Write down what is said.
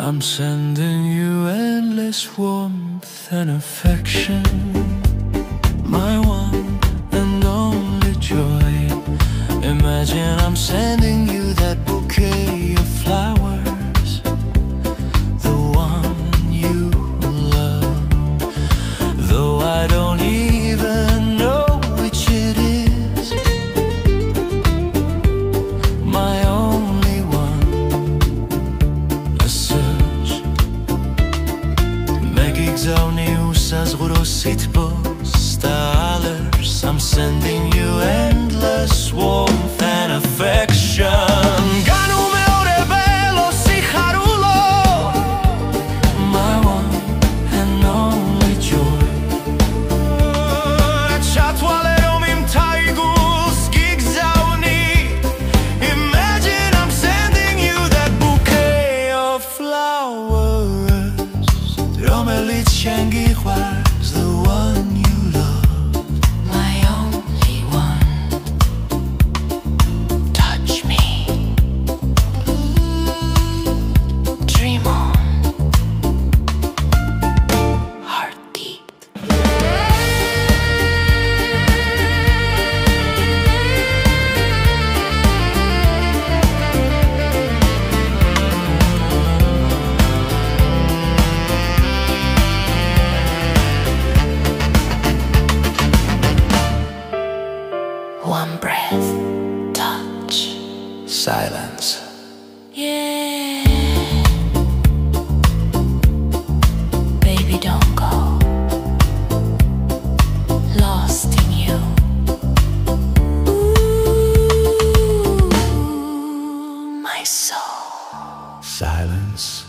I'm sending you endless warmth and affection, my one and only joy. Imagine I'm sending you that bouquet of flowers, the one you love. Though I don't even know which it is, my only one. Asaj megigzavni usaz gorosit postales. I'm sending you endless warmth and affection. Ganu meore belo siharulo, my one and only joy. Chatwalerom im taigus gigzavni. Imagine I'm sending you that bouquet of flowers. Romelit shengi was the one you love, my only one. Touch me, dream on, heartbeat. One breath, touch, silence. yeah. Baby, don't go. Lost in you. Ooh, my soul. Silence.